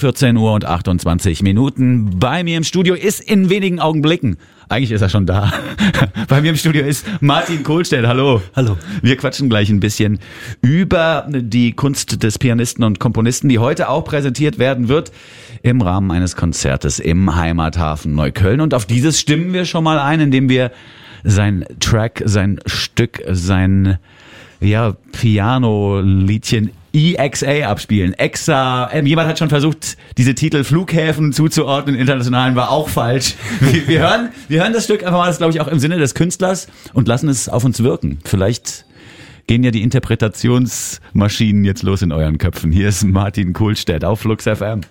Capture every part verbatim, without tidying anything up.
vierzehn Uhr und achtundzwanzig Minuten. Bei mir im Studio ist in wenigen Augenblicken, eigentlich ist er schon da, bei mir im Studio ist Martin Kohlstedt. Hallo. Hallo. Wir quatschen gleich ein bisschen über die Kunst des Pianisten und Komponisten, die heute auch präsentiert werden wird im Rahmen eines Konzertes im Heimathafen Neukölln. Und auf dieses stimmen wir schon mal ein, indem wir sein Track, sein Stück, sein ja, Piano-Liedchen E X A abspielen. Exa, ähm, jemand hat schon versucht, diese Titel Flughäfen zuzuordnen, internationalen war auch falsch. Wir, wir hören, wir hören das Stück einfach mal, das glaube ich auch im Sinne des Künstlers und lassen es auf uns wirken. Vielleicht gehen ja die Interpretationsmaschinen jetzt los in euren Köpfen. Hier ist Martin Kohlstedt auf Flux F M.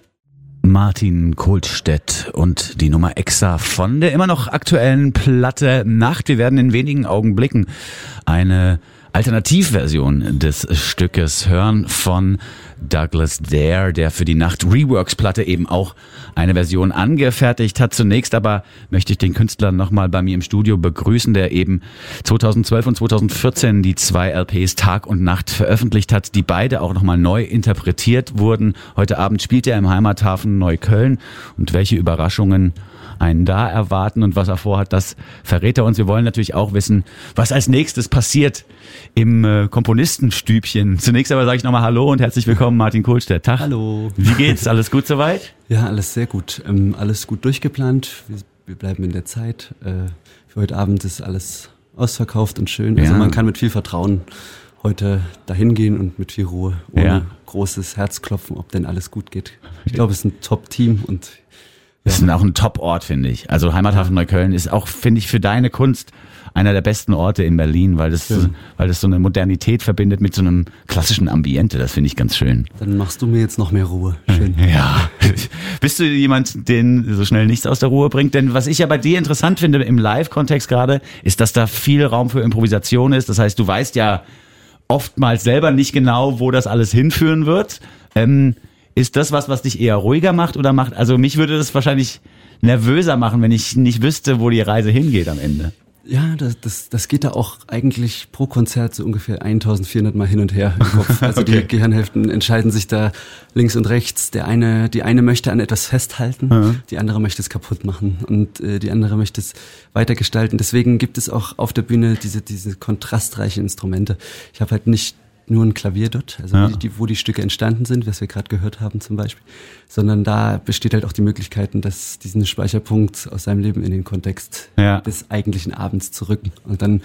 Martin Kohlstedt und die Nummer Exa von der immer noch aktuellen Platte Nacht. Wir werden in wenigen Augenblicken eine Alternativversion des Stückes hören von Douglas Dare, der für die Nacht Reworks-Platte eben auch eine Version angefertigt hat. Zunächst aber möchte ich den Künstler nochmal bei mir im Studio begrüßen, der eben zweitausendzwölf und zweitausendvierzehn die zwei L Ps Tag und Nacht veröffentlicht hat, die beide auch nochmal neu interpretiert wurden. Heute Abend spielt er im Heimathafen Neukölln und welche Überraschungen einen da erwarten und was er vorhat, das verrät er uns. Wir wollen natürlich auch wissen, was als nächstes passiert im äh, Komponistenstübchen. Zunächst aber sage ich nochmal Hallo und herzlich willkommen, Martin Kohlstedt. Tag. Hallo. Wie geht's? Alles gut soweit? Ja, alles sehr gut. Ähm, alles gut durchgeplant. Wir, wir bleiben in der Zeit. Äh, für heute Abend ist alles ausverkauft und schön. Also ja. Man kann mit viel Vertrauen heute dahin gehen und mit viel Ruhe, ohne ja. großes Herzklopfen, ob denn alles gut geht. Ich glaube, es ist ein Top-Team und das ist auch ein Top-Ort, finde ich. Also Heimathafen Neukölln ist auch, finde ich, für deine Kunst einer der besten Orte in Berlin, weil das, schön. weil das so eine Modernität verbindet mit so einem klassischen Ambiente. Das finde ich ganz schön. Dann machst du mir jetzt noch mehr Ruhe. Schön. Ja. Bist du jemand, den so schnell nichts aus der Ruhe bringt? Denn was ich ja bei dir interessant finde im Live-Kontext gerade, ist, dass da viel Raum für Improvisation ist. Das heißt, du weißt ja oftmals selber nicht genau, wo das alles hinführen wird. Ähm, Ist das was, was dich eher ruhiger macht oder macht, also mich würde das wahrscheinlich nervöser machen, wenn ich nicht wüsste, wo die Reise hingeht am Ende. Ja, das, das, das geht da auch eigentlich pro Konzert so ungefähr eintausendvierhundert Mal hin und her im Kopf. Also okay. Die Gehirnhälften entscheiden sich da links und rechts. Der eine, die eine möchte an etwas festhalten, mhm. die andere möchte es kaputt machen und äh, die andere möchte es weitergestalten. Deswegen gibt es auch auf der Bühne diese, diese kontrastreichen Instrumente. Ich habe halt nicht nur ein Klavier dort, also ja. die, wo die Stücke entstanden sind, was wir gerade gehört haben zum Beispiel, sondern da besteht halt auch die Möglichkeit, dass diesen Speicherpunkt aus seinem Leben in den Kontext ja. des eigentlichen Abends zu rücken. Und dann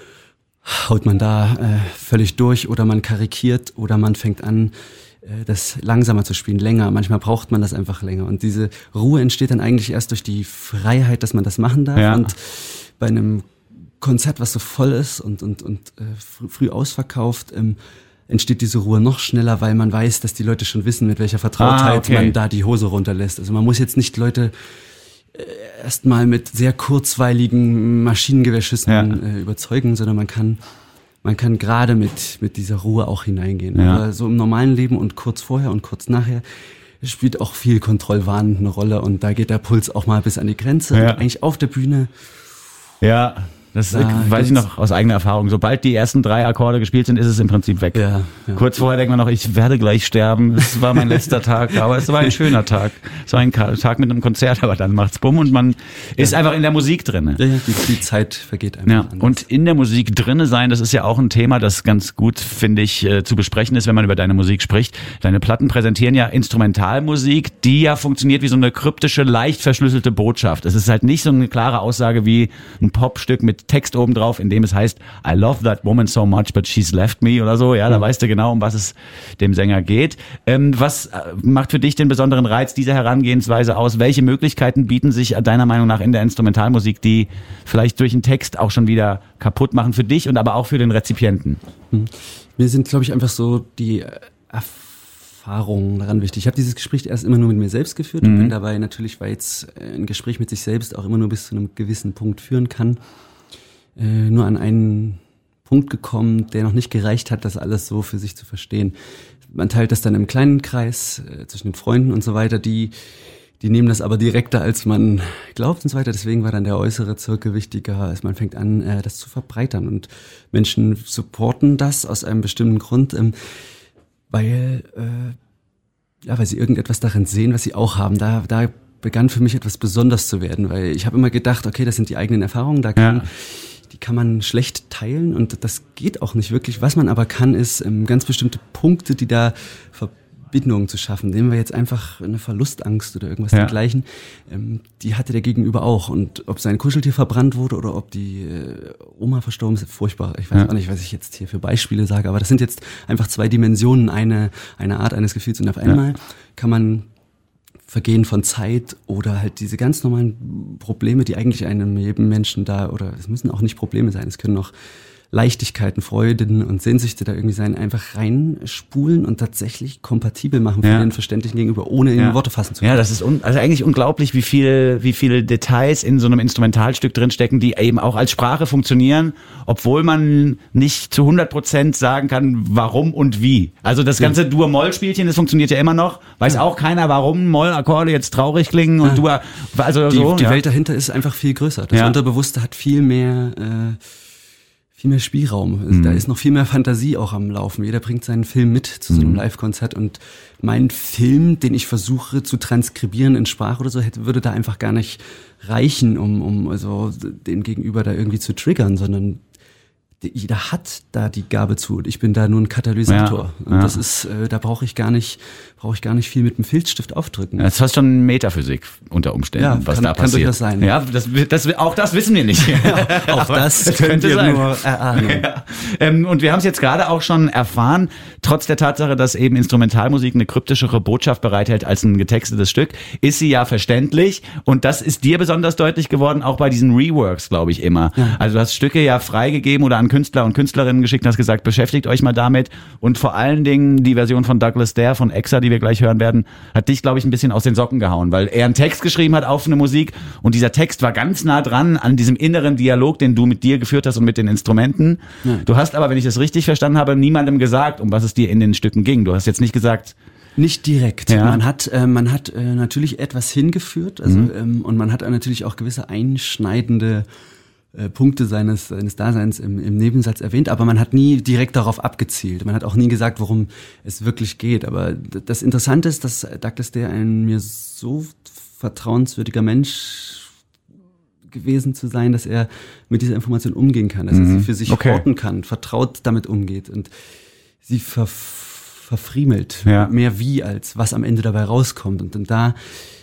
haut man da äh, völlig durch oder man karikiert oder man fängt an, äh, das langsamer zu spielen, länger. Manchmal braucht man das einfach länger. Und diese Ruhe entsteht dann eigentlich erst durch die Freiheit, dass man das machen darf. Ja. Und bei einem Konzert, was so voll ist und und und äh, früh, früh ausverkauft, ähm, entsteht diese Ruhe noch schneller, weil man weiß, dass die Leute schon wissen, mit welcher Vertrautheit ah, okay. man da die Hose runterlässt. Also man muss jetzt nicht Leute äh, erstmal mit sehr kurzweiligen Maschinengewehrschüssen ja. äh, überzeugen, sondern man kann man kann gerade mit mit dieser Ruhe auch hineingehen. Ja. Aber so im normalen Leben und kurz vorher und kurz nachher spielt auch viel Kontrollwahn eine Rolle und da geht der Puls auch mal bis an die Grenze. Ja. Und eigentlich auf der Bühne. Ja. Das da weiß ich noch aus eigener Erfahrung. Sobald die ersten drei Akkorde gespielt sind, ist es im Prinzip weg. Ja, ja. Kurz vorher denkt man noch, ich werde gleich sterben. Es war mein letzter Tag, aber es war ein schöner Tag. Es war ein Tag mit einem Konzert, aber dann macht's bumm und man ist ja. einfach in der Musik drinne. Ja, die, die Zeit vergeht einfach. Ja. Und in der Musik drinne sein, das ist ja auch ein Thema, das ganz gut, finde ich, äh, zu besprechen ist, wenn man über deine Musik spricht. Deine Platten präsentieren ja Instrumentalmusik, die ja funktioniert wie so eine kryptische, leicht verschlüsselte Botschaft. Es ist halt nicht so eine klare Aussage wie ein Popstück mit Text oben drauf, in dem es heißt, I love that woman so much, but she's left me oder so. Ja, da weißt du genau, um was es dem Sänger geht. Ähm, was macht für dich den besonderen Reiz dieser Herangehensweise aus? Welche Möglichkeiten bieten sich deiner Meinung nach in der Instrumentalmusik, die vielleicht durch einen Text auch schon wieder kaputt machen für dich und aber auch für den Rezipienten? Mir sind, glaube ich, einfach so die Erfahrungen daran wichtig. Ich habe dieses Gespräch erst immer nur mit mir selbst geführt mhm. und bin dabei natürlich, weil jetzt ein Gespräch mit sich selbst auch immer nur bis zu einem gewissen Punkt führen kann, Äh, nur an einen Punkt gekommen, der noch nicht gereicht hat, das alles so für sich zu verstehen. Man teilt das dann im kleinen Kreis äh, zwischen den Freunden und so weiter, die die nehmen das aber direkter, als man glaubt und so weiter. Deswegen war dann der äußere Zirkel wichtiger, als man fängt an, äh, das zu verbreitern. Und Menschen supporten das aus einem bestimmten Grund, ähm, weil äh, ja, weil sie irgendetwas darin sehen, was sie auch haben. Da, da begann für mich etwas besonders zu werden, weil ich habe immer gedacht, okay, das sind die eigenen Erfahrungen, da kann, ja. die kann man schlecht teilen und das geht auch nicht wirklich. Was man aber kann, ist ähm, ganz bestimmte Punkte, die da Verbindungen zu schaffen. Nehmen wir jetzt einfach eine Verlustangst oder irgendwas ja. dergleichen. Ähm, die hatte der Gegenüber auch. Und ob sein Kuscheltier verbrannt wurde oder ob die äh, Oma verstorben ist, furchtbar. Ich weiß ja. auch nicht, was ich jetzt hier für Beispiele sage, aber das sind jetzt einfach zwei Dimensionen, eine, eine Art eines Gefühls. Und auf einmal ja. kann man Vergehen von Zeit oder halt diese ganz normalen Probleme, die eigentlich einem Menschen da, oder es müssen auch nicht Probleme sein, es können auch Leichtigkeiten, Freuden und Sehnsüchte da irgendwie sein, einfach reinspulen und tatsächlich kompatibel machen für ja. den Verständlichen Gegenüber, ohne in ja. Worte fassen zu können. Ja, das ist un- also eigentlich unglaublich, wie viel, wie viele Details in so einem Instrumentalstück drinstecken, die eben auch als Sprache funktionieren, obwohl man nicht zu hundert Prozent sagen kann, warum und wie. Also das ganze ja. Dur-Moll-Spielchen, das funktioniert ja immer noch, weiß ja. auch keiner, warum Moll-Akkorde jetzt traurig klingen und ja. Dur, also die, so. Die ja. Welt dahinter ist einfach viel größer. Das ja. Unterbewusste hat viel mehr äh, viel mehr Spielraum. Mhm. Da ist noch viel mehr Fantasie auch am Laufen. Jeder bringt seinen Film mit zu so einem mhm. Live-Konzert und mein Film, den ich versuche zu transkribieren in Sprache oder so, hätte, würde da einfach gar nicht reichen, um, um also den Gegenüber da irgendwie zu triggern, sondern jeder hat da die Gabe zu und ich bin da nur ein Katalysator. Ja, und ja. das ist, äh, da brauche ich gar nicht, brauche ich gar nicht viel mit dem Filzstift aufdrücken. Das ist fast schon Metaphysik unter Umständen, ja, was kann, da passiert. Kann durchaus sein. Ja, das, das, auch das wissen wir nicht. Ja, auch das können wir sein. nur erahnen. Ja. Ähm, und wir haben es jetzt gerade auch schon erfahren, trotz der Tatsache, dass eben Instrumentalmusik eine kryptischere Botschaft bereithält als ein getextetes Stück, ist sie ja verständlich und das ist dir besonders deutlich geworden, auch bei diesen Reworks, glaube ich, immer. Ja. Also du hast Stücke ja freigegeben oder an Künstler und Künstlerinnen geschickt und hast gesagt, beschäftigt euch mal damit und vor allen Dingen die Version von Douglas Dare von Exa, die wir gleich hören werden, hat dich, glaube ich, ein bisschen aus den Socken gehauen, weil er einen Text geschrieben hat auf eine Musik und dieser Text war ganz nah dran an diesem inneren Dialog, den du mit dir geführt hast und mit den Instrumenten. Ja. Du hast aber, wenn ich das richtig verstanden habe, niemandem gesagt, um was es dir in den Stücken ging. Du hast jetzt nicht gesagt... Nicht direkt. Ja. Man hat, äh, man hat äh, natürlich etwas hingeführt, also mhm. ähm, und man hat natürlich auch gewisse einschneidende äh, Punkte seines seines Daseins im, im Nebensatz erwähnt, aber man hat nie direkt darauf abgezielt. Man hat auch nie gesagt, worum es wirklich geht. Aber d- das Interessante ist, dass Douglas Dare ein mir so vertrauenswürdiger Mensch gewesen zu sein, dass er mit dieser Information umgehen kann, dass mhm. er sie für sich okay. orten kann, vertraut damit umgeht und sie ver verfriemelt, ja. mehr wie als was am Ende dabei rauskommt. Und dann da,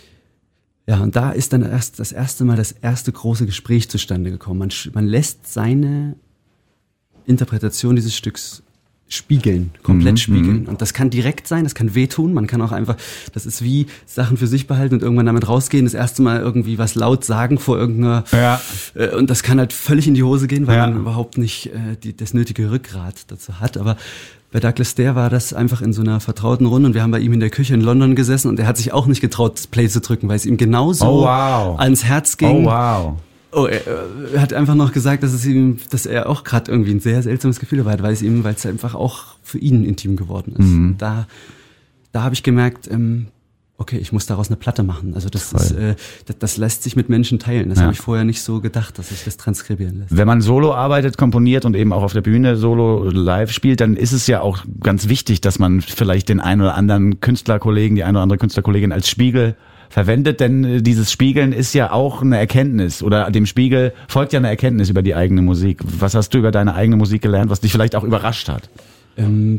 ja, und da ist dann erst das erste Mal das erste große Gespräch zustande gekommen. Man, man lässt seine Interpretation dieses Stücks spiegeln, komplett mhm, spiegeln. Und das kann direkt sein, das kann wehtun, man kann auch einfach, das ist wie Sachen für sich behalten und irgendwann damit rausgehen, das erste Mal irgendwie was laut sagen vor irgendeiner, ja. äh, und das kann halt völlig in die Hose gehen, weil ja. man überhaupt nicht äh, die, das nötige Rückgrat dazu hat. Aber bei Douglas Dare war das einfach in so einer vertrauten Runde und wir haben bei ihm in der Küche in London gesessen und er hat sich auch nicht getraut, das Play zu drücken, weil es ihm genauso oh, wow. ans Herz ging. Oh, wow. Oh, er, er hat einfach noch gesagt, dass es ihm, dass er auch gerade irgendwie ein sehr seltsames Gefühl hat, weil es ihm, weil es einfach auch für ihn intim geworden ist. Mhm. Da, da habe ich gemerkt, ähm, okay, ich muss daraus eine Platte machen. Also das ist, äh, das, das lässt sich mit Menschen teilen. Das ja. habe ich vorher nicht so gedacht, dass sich das transkribieren lässt. Wenn man solo arbeitet, komponiert und eben auch auf der Bühne solo live spielt, dann ist es ja auch ganz wichtig, dass man vielleicht den einen oder anderen Künstlerkollegen, die eine oder andere Künstlerkollegin als Spiegel verwendet, denn dieses Spiegeln ist ja auch eine Erkenntnis oder dem Spiegel folgt ja eine Erkenntnis über die eigene Musik. Was hast du über deine eigene Musik gelernt, was dich vielleicht auch überrascht hat? Ähm,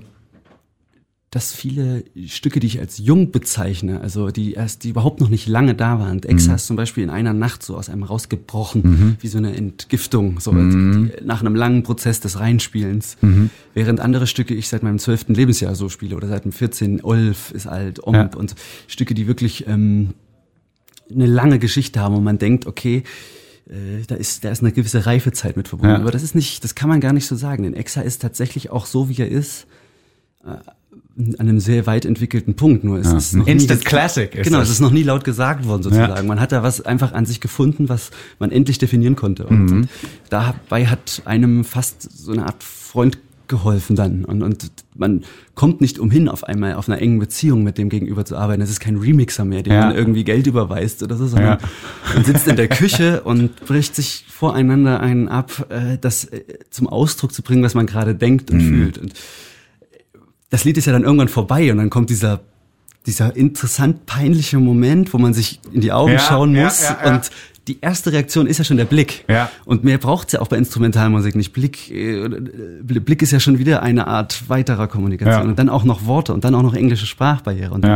dass viele Stücke, die ich als jung bezeichne, also die erst, die überhaupt noch nicht lange da waren. Exa mhm. ist zum Beispiel in einer Nacht so aus einem rausgebrochen, mhm. wie so eine Entgiftung, so mhm. die, nach einem langen Prozess des Reinspielens. Mhm. Während andere Stücke ich seit meinem zwölften Lebensjahr so spiele oder seit dem vierzehnten Olf ist alt, Omb ja. und Stücke, die wirklich ähm, eine lange Geschichte haben und man denkt, okay, äh, da ist da ist eine gewisse Reifezeit mit verbunden. Ja. Aber das ist nicht, das kann man gar nicht so sagen. Denn Exa ist tatsächlich auch so, wie er ist, äh, an einem sehr weit entwickelten Punkt. Nur es ja. ist noch Instant nie, Classic ist Genau, das. Es ist noch nie laut gesagt worden sozusagen. Ja. Man hat da was einfach an sich gefunden, was man endlich definieren konnte. Und mhm. dabei hat einem fast so eine Art Freund geholfen dann. Und, und man kommt nicht umhin, auf einmal auf einer engen Beziehung mit dem Gegenüber zu arbeiten. Es ist kein Remixer mehr, dem ja. man irgendwie Geld überweist oder so, sondern ja. man sitzt in der Küche und bricht sich voreinander einen ab, das zum Ausdruck zu bringen, was man gerade denkt und mhm. fühlt. Und das Lied ist ja dann irgendwann vorbei und dann kommt dieser dieser interessant peinliche Moment, wo man sich in die Augen ja, schauen muss ja, ja, ja. und die erste Reaktion ist ja schon der Blick. Ja. Und mehr braucht's ja auch bei Instrumentalmusik nicht. Blick, äh, Blick ist ja schon wieder eine Art weiterer Kommunikation. Ja. Und dann auch noch Worte und dann auch noch englische Sprachbarriere. Und ja.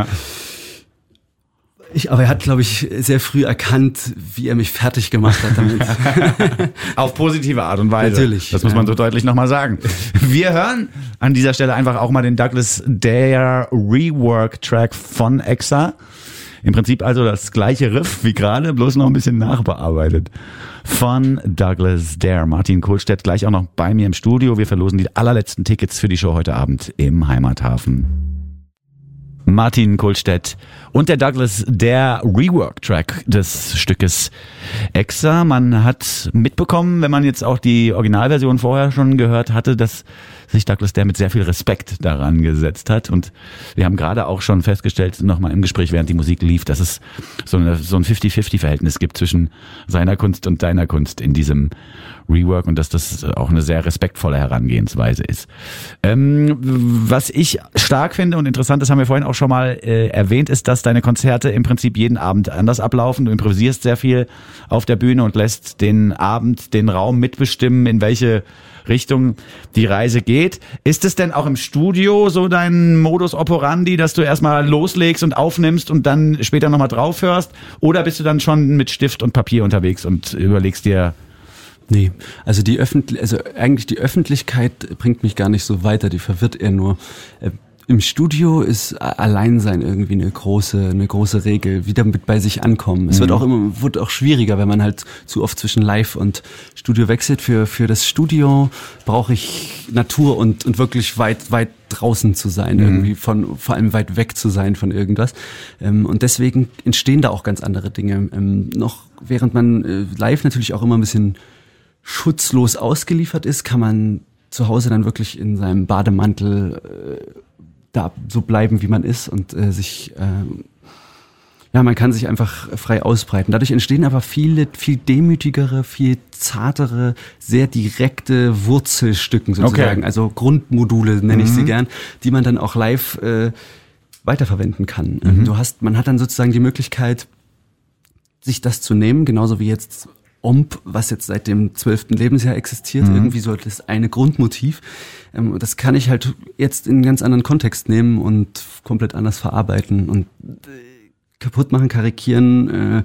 ich, aber er hat, glaube ich, sehr früh erkannt, wie er mich fertig gemacht hat damit. Auf positive Art und Weise. Natürlich. Das muss man so deutlich nochmal sagen. Wir hören an dieser Stelle einfach auch mal den Douglas Dare Rework-Track von Exa. Im Prinzip also das gleiche Riff wie gerade, bloß noch ein bisschen nachbearbeitet. Von Douglas Dare. Martin Kohlstedt gleich auch noch bei mir im Studio. Wir verlosen die allerletzten Tickets für die Show heute Abend im Heimathafen. Martin Kohlstedt und der Douglas Dare Rework-Track des Stückes Exa. Man hat mitbekommen, wenn man jetzt auch die Originalversion vorher schon gehört hatte, dass sich Douglas Dare mit sehr viel Respekt daran gesetzt hat. Und wir haben gerade auch schon festgestellt, nochmal im Gespräch, während die Musik lief, dass es so, eine, so ein fifty-fifty-Verhältnis gibt zwischen seiner Kunst und deiner Kunst in diesem Rework und dass das auch eine sehr respektvolle Herangehensweise ist. Ähm, was ich stark finde und interessant, das haben wir vorhin auch schon mal äh, erwähnt, ist, dass deine Konzerte im Prinzip jeden Abend anders ablaufen. Du improvisierst sehr viel auf der Bühne und lässt den Abend, den Raum mitbestimmen, in welche Richtung die Reise geht. Ist es denn auch im Studio so dein Modus operandi, dass du erstmal loslegst und aufnimmst und dann später nochmal draufhörst? Oder bist du dann schon mit Stift und Papier unterwegs und überlegst dir... Nee, also die Öffentlich- also eigentlich die Öffentlichkeit bringt mich gar nicht so weiter, die verwirrt eher nur. Äh, Im Studio ist Alleinsein irgendwie eine große, eine große Regel, wieder mit bei sich ankommen. Es mhm. wird auch immer, wird auch schwieriger, wenn man halt zu oft zwischen Live und Studio wechselt. Für, für das Studio brauche ich Natur und, und wirklich weit, weit draußen zu sein, mhm. irgendwie von, vor allem weit weg zu sein von irgendwas. Ähm, und deswegen entstehen da auch ganz andere Dinge. Ähm, noch während man äh, live natürlich auch immer ein bisschen schutzlos ausgeliefert ist, kann man zu Hause dann wirklich in seinem Bademantel äh, da so bleiben, wie man ist und äh, sich, äh, ja, man kann sich einfach frei ausbreiten. Dadurch entstehen aber viele, viel demütigere, viel zartere, sehr direkte Wurzelstücken sozusagen, okay. also Grundmodule nenne ich mhm. sie gern, die man dann auch live äh, weiterverwenden kann. Mhm. Du hast, man hat dann sozusagen die Möglichkeit, sich das zu nehmen, genauso wie jetzt Omp, was jetzt seit dem zwölften Lebensjahr existiert, mhm. irgendwie so das eine Grundmotiv. Ähm, das kann ich halt jetzt in einen ganz anderen Kontext nehmen und komplett anders verarbeiten und äh, kaputt machen, karikieren, äh,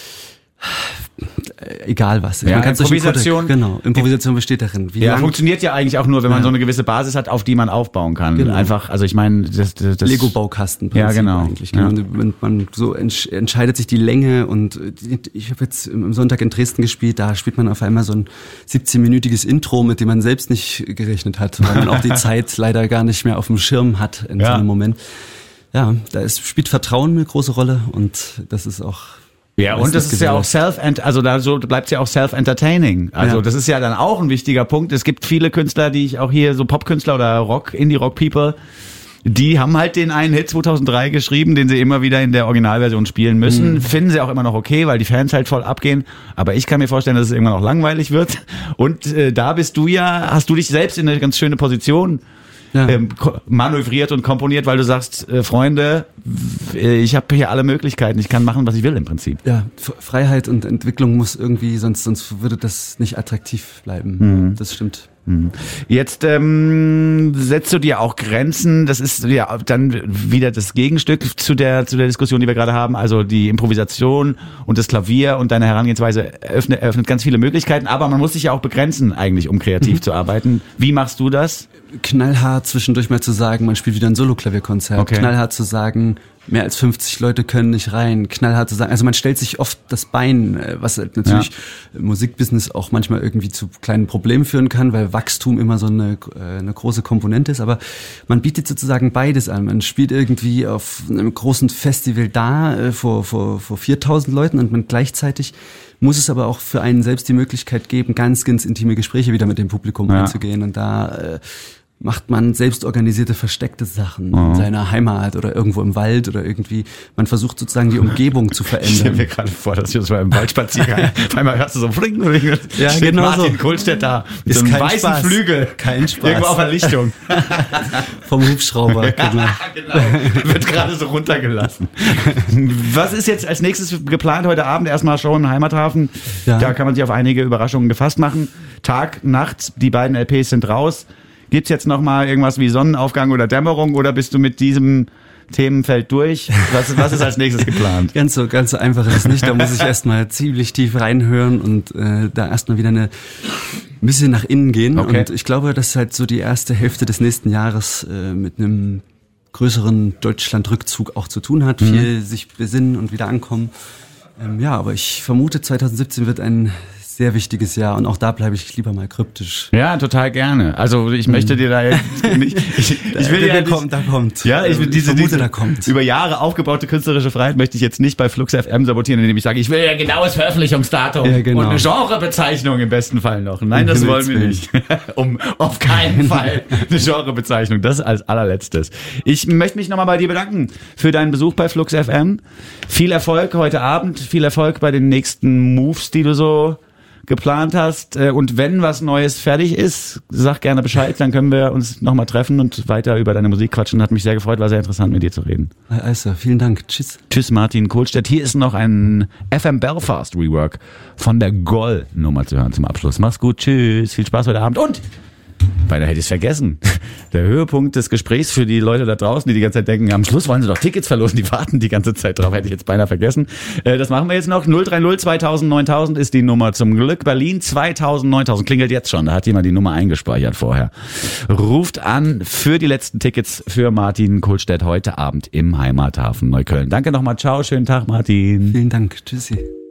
egal was. Ja, Improvisation. Kontext, genau, Improvisation besteht darin. Wie ja, lang, funktioniert ja eigentlich auch nur, wenn man ja. so eine gewisse Basis hat, auf die man aufbauen kann. Genau. Einfach, also ich meine, das, das, das Lego-Baukasten. Ja, genau. Eigentlich. Genau. Ja. Man, man so entsch- entscheidet sich die Länge und ich habe jetzt am Sonntag in Dresden gespielt, da spielt man auf einmal so ein siebzehn-minütiges Intro, mit dem man selbst nicht gerechnet hat, weil man auch die Zeit leider gar nicht mehr auf dem Schirm hat in ja. so einem Moment. Ja, da ist, spielt Vertrauen eine große Rolle und das ist auch ja, und das ist ja auch self, also da so bleibt ja auch self-entertaining. Also ja. das ist ja dann auch ein wichtiger Punkt. Es gibt viele Künstler, die ich auch hier, so Popkünstler oder Rock, Indie-Rock-People, die haben halt den einen Hit zweitausenddrei geschrieben, den sie immer wieder in der Originalversion spielen müssen. Mhm. Finden sie auch immer noch okay, weil die Fans halt voll abgehen. Aber ich kann mir vorstellen, dass es irgendwann auch langweilig wird. Und äh, da bist du ja, hast du dich selbst in eine ganz schöne Position Ja. Ähm, manövriert und komponiert, weil du sagst, äh, Freunde, ich habe hier alle Möglichkeiten, ich kann machen, was ich will im Prinzip. Ja, F- Freiheit und Entwicklung muss irgendwie, sonst sonst würde das nicht attraktiv bleiben. Mhm. Das stimmt. Jetzt ähm, setzt du dir auch Grenzen, das ist ja dann wieder das Gegenstück zu der zu der Diskussion, die wir gerade haben, also die Improvisation und das Klavier und deine Herangehensweise eröffnet, eröffnet ganz viele Möglichkeiten, aber man muss sich ja auch begrenzen eigentlich, um kreativ mhm. zu arbeiten. Wie machst du das? Knallhart zwischendurch mal zu sagen, man spielt wieder ein Solo-Klavierkonzert, okay. knallhart zu sagen, mehr als fünfzig Leute können nicht rein, knallhart zu sagen, also man stellt sich oft das Bein, was natürlich ja. im Musikbusiness auch manchmal irgendwie zu kleinen Problemen führen kann, weil Wachstum immer so eine, eine große Komponente ist, aber man bietet sozusagen beides an. Man spielt irgendwie auf einem großen Festival da vor, vor, vor viertausend Leuten und man gleichzeitig muss es aber auch für einen selbst die Möglichkeit geben, ganz, ganz intime Gespräche wieder mit dem Publikum ja. einzugehen und da äh, macht man selbst organisierte versteckte Sachen oh. in seiner Heimat oder irgendwo im Wald oder irgendwie, man versucht sozusagen die Umgebung zu verändern. Ich stelle mir gerade vor, dass ich uns mal im Wald spazieren auf einmal hörst du so Fling, ja, genau Martin so. Kohlstedt da mit ist so einem kein weißen Spaß. Flügel. Kein Spaß. Irgendwo auf der Lichtung. Vom Hubschrauber, genau. genau. Wird gerade so runtergelassen. Was ist jetzt als nächstes geplant heute Abend? Erstmal Show im Heimathafen. Ja. Da kann man sich auf einige Überraschungen gefasst machen. Tag, Nacht, die beiden L Ps sind raus. Gibt's jetzt noch mal irgendwas wie Sonnenaufgang oder Dämmerung oder bist du mit diesem Themenfeld durch? Was, was ist als nächstes geplant? Ganz so, ganz so einfach ist es nicht. Da muss ich erstmal ziemlich tief reinhören und äh, da erstmal wieder eine ein bisschen nach innen gehen. Okay. Und ich glaube, dass halt so die erste Hälfte des nächsten Jahres äh, mit einem größeren Deutschlandrückzug auch zu tun hat. Mhm. Viel sich besinnen und wieder ankommen. Ähm, ja, aber ich vermute, zwanzig siebzehn wird ein sehr wichtiges Jahr und auch da bleibe ich lieber mal kryptisch. Ja, total gerne. Also ich möchte dir da jetzt nicht, ich, ich will da, ja da kommt, da kommt. Ja, ich will diese, vermute, diese da kommt. über Jahre aufgebaute künstlerische Freiheit möchte ich jetzt nicht bei Flux F M sabotieren, indem ich sage, ich will ja genaues Veröffentlichungsdatum ja, genau. und eine Genrebezeichnung im besten Fall noch. Nein, das wollen wir nicht. um auf keinen Fall eine Genrebezeichnung. Das als allerletztes. Ich möchte mich nochmal bei dir bedanken für deinen Besuch bei Flux F M. Viel Erfolg heute Abend, viel Erfolg bei den nächsten Moves, die du so geplant hast. Und wenn was Neues fertig ist, sag gerne Bescheid, dann können wir uns nochmal treffen und weiter über deine Musik quatschen. Hat mich sehr gefreut, war sehr interessant, mit dir zu reden. Also, vielen Dank. Tschüss. Tschüss, Martin Kohlstedt. Hier ist noch ein F M Belfast Rework von der Goll-Nummer zu hören zum Abschluss. Mach's gut, tschüss, viel Spaß heute Abend und beinahe hätte ich es vergessen. Der Höhepunkt des Gesprächs für die Leute da draußen, die die ganze Zeit denken, am Schluss wollen sie doch Tickets verlosen, die warten die ganze Zeit drauf, hätte ich jetzt beinahe vergessen. Das machen wir jetzt noch. null drei null zweitausend neuntausend ist die Nummer zum Glück. Berlin zweitausend neuntausend klingelt jetzt schon, da hat jemand die Nummer eingespeichert vorher. Ruft an für die letzten Tickets für Martin Kohlstedt heute Abend im Heimathafen Neukölln. Danke nochmal, ciao, schönen Tag Martin. Vielen Dank, tschüssi.